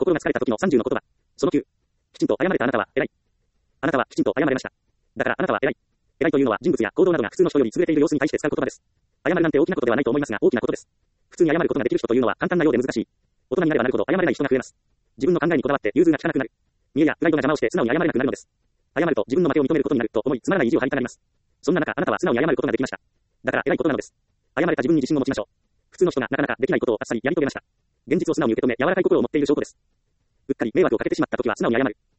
心が疲れた時の30の言葉。その9。きちんと謝れたあなたは偉い。あなたはきちんと謝れました。だからあなたは偉い。偉いというのは人物や行動などが普通の人より優れている様子に対して使う言葉です。謝るなんて大きなことではないと思いますが大きなことです。普通に謝ることができる人というのは簡単なようで難しい。大人になればなるほど謝れない人が増えます。自分の考えにこだわって融通が利かなくなる。見栄やプライドが邪魔をして素直に謝れなくなるのです。謝ると自分の負けを認めることになると思いつまらない意地を張りたがります。そんな中あなたは素直に謝ることができました。だから偉いことなのです。謝れた自分に自信を持ちましょう。普通の人がなかなかできないことをあっさりやり遂げました。現実を素直に受け止め柔らかい心を持っている証拠です。うっかり迷惑をかけてしまった時は素直に謝る。